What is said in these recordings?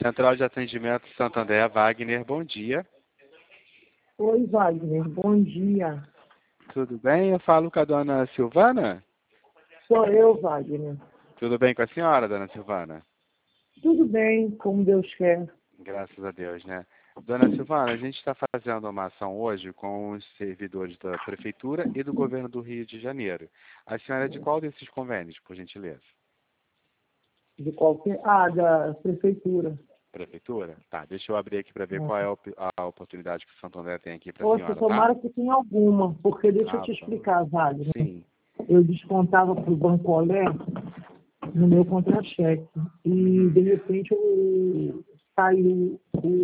Central de Atendimento Santander, Wagner, bom dia. Oi, Wagner, bom dia. Tudo bem? Eu falo com a dona Silvana? Sou eu, Wagner. Tudo bem com a senhora, dona Silvana? Tudo bem, como Deus quer. Graças a Deus, né? Dona Silvana, a gente está fazendo uma ação hoje com os servidores da Prefeitura e do Governo do Rio de Janeiro. A senhora é de qual desses convênios, por gentileza? De qualquer... Ah, da prefeitura. Prefeitura? Tá, deixa eu abrir aqui para ver qual é a oportunidade que o Santander tem aqui para a Poxa, senhora, tomara tá? que tenha alguma, porque deixa eu Ah, te por favor. explicar, Wagner. Sim. Eu descontava para o Banco Olé no meu contra-cheque. E, de repente, saiu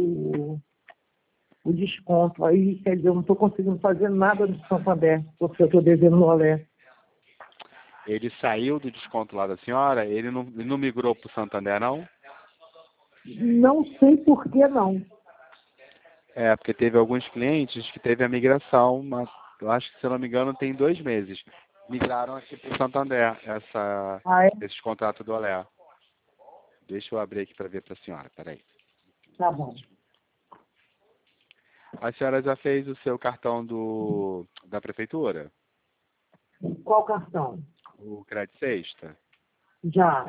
o desconto. Aí, quer dizer, eu não estou conseguindo fazer nada do Santander, porque eu estou devendo no Olé. Ele saiu do desconto lá da senhora? Ele não migrou para o Santander, não? Não sei por que não. É, porque teve alguns clientes que teve a migração, mas eu acho que, se eu não me engano, tem 2 meses. Migraram aqui para o Santander, Ah, é? esses contratos do Olé. Deixa eu abrir aqui para ver para a senhora, peraí. Tá bom. A senhora já fez o seu cartão da prefeitura? Qual cartão? O Crédito Sexta? Já.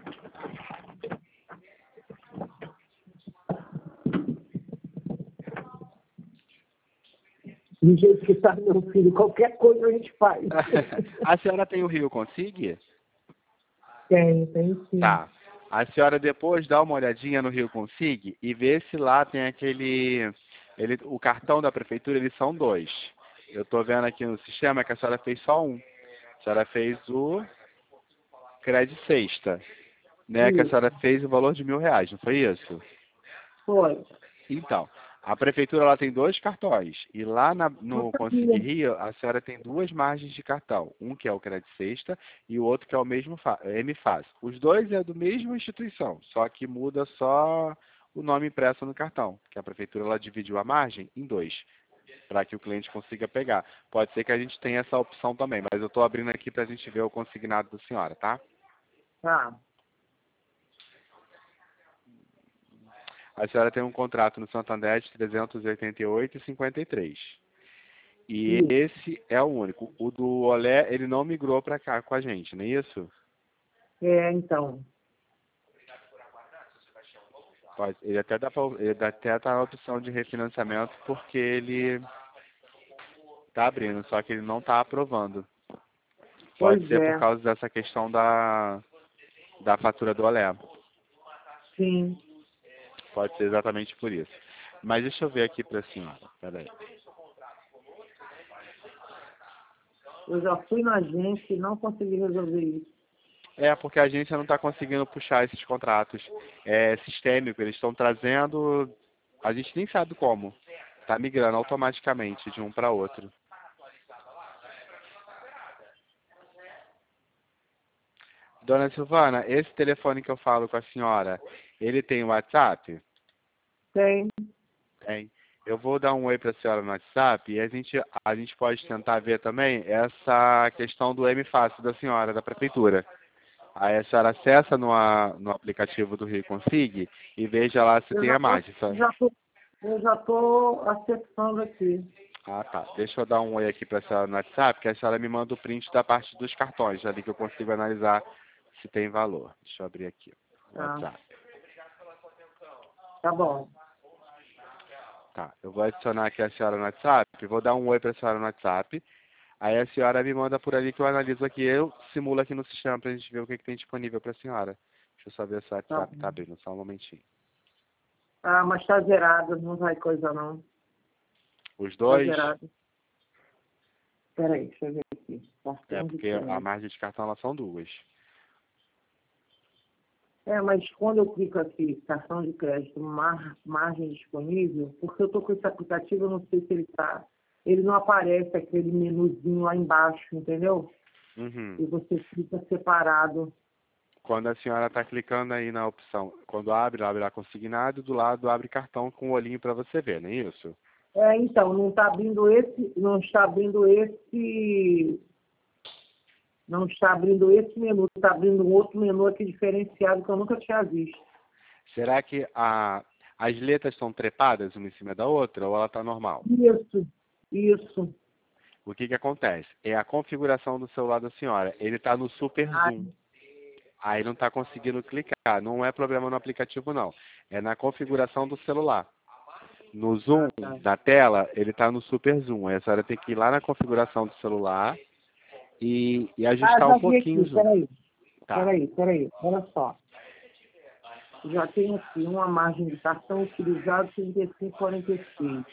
Do jeito que está meu filho, qualquer coisa a gente faz. A senhora tem o Rio Consigue? Tem sim. Tá. A senhora depois dá uma olhadinha no Rio Consigue e vê se lá tem o cartão da prefeitura, eles são 2. Eu estou vendo aqui no sistema que a senhora fez só um. A senhora fez o Crédito Sexta, né? Que a Isso. senhora fez o valor de R$ 1.000, não foi isso? Foi. Então, a prefeitura ela tem 2 cartões. E lá Não no Consigue sabia. Rio, a senhora tem 2 margens de cartão. Um que é o Crédito Sexta e o outro que é o mesmo M-Fácil. Os dois é do mesma instituição, só que muda só o nome impresso no cartão. Que a prefeitura ela dividiu a margem em 2, para que o cliente consiga pegar. Pode ser que a gente tenha essa opção também, mas eu estou abrindo aqui para a gente ver o consignado da senhora, tá? Tá. A senhora tem um contrato no Santander de 388,53. E Isso. esse é o único. O do Olé, ele não migrou para cá com a gente, não é isso? É, então. Ele até tá na opção de refinanciamento porque ele tá abrindo, só que ele não tá aprovando. Pode Pois ser por é. causa dessa questão da fatura do Olé. Sim. Pode ser exatamente por isso. Mas deixa eu ver aqui para a senhora. Peraí. Eu já fui na agência e não consegui resolver isso. É, porque a agência não está conseguindo puxar esses contratos. É sistêmico, eles estão trazendo, a gente nem sabe como. Está migrando automaticamente de um para outro. Dona Silvana, esse telefone que eu falo com a senhora, ele tem WhatsApp? Tem. Tem. Eu vou dar um oi para a senhora no WhatsApp e a gente pode tentar ver também essa questão do M-Fácil da senhora, da prefeitura. Aí a senhora acessa no aplicativo do Rio Config e veja lá se Eu tem já a tô, margem. Só- eu já tô acessando aqui. Ah, tá. Deixa eu dar um oi aqui para a senhora no WhatsApp, que a senhora me manda o print da parte dos cartões, ali que eu consigo analisar se tem valor. Deixa eu abrir aqui o Tá. WhatsApp. Tá bom. Tá, eu vou adicionar aqui a senhora no WhatsApp, vou dar um oi para a senhora no WhatsApp. Aí a senhora me manda por ali que eu analiso aqui, eu simulo aqui no sistema para a gente ver o que tem disponível para a senhora. Deixa eu só ver se o Tá WhatsApp bom. tá abrindo, só um momentinho. Ah, mas tá zerado, não vai coisa não. Os Tá dois, zerado. Peraí, deixa eu ver aqui. é Cartão de porque a crédito. margem de cartão elas são 2. É, mas quando eu clico aqui, cartão de crédito, margem disponível, porque eu tô com esse aplicativo, eu não sei se ele não aparece aquele menuzinho lá embaixo, entendeu? Uhum. E você fica separado. Quando a senhora está clicando aí na opção, quando abre lá consignado, do lado abre cartão com o olhinho para você ver, não é isso? É, então, não está abrindo não está abrindo esse menu, está abrindo um outro menu aqui diferenciado que eu nunca tinha visto. Será que as letras estão trepadas uma em cima da outra ou ela está normal? Isso. O que acontece? É a configuração do celular da senhora. Ele está no super zoom. Aí não está conseguindo clicar. Não é problema no aplicativo, não. É na configuração do celular. No zoom da tela, ele está no super zoom. Aí a senhora tem que ir lá na configuração do celular e ajustar um pouquinho o zoom. Peraí. Olha só. Já tenho aqui uma margem de cartão utilizado 35,46.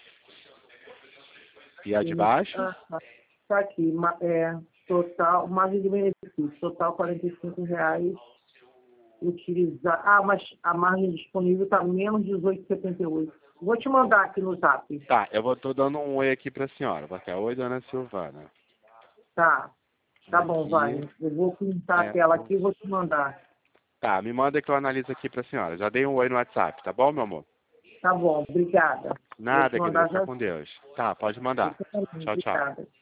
E a de baixo? Tá aqui. Total, margem de benefício. Total R$ 45 utilizar. Mas a margem disponível está menos 18,78. Vou te mandar aqui no zap. Tá, tô dando um oi aqui para a senhora. Vou até oi, dona Silvana. Tá bom, vai. Eu vou pintar a tela aqui e vou te mandar. Tá, me manda que eu analiso aqui para a senhora. Já dei um oi no WhatsApp, tá bom, meu amor? Tá bom, obrigada. Nada, querida, fica com Deus. Tá, pode mandar. Tchau, tchau. Obrigada.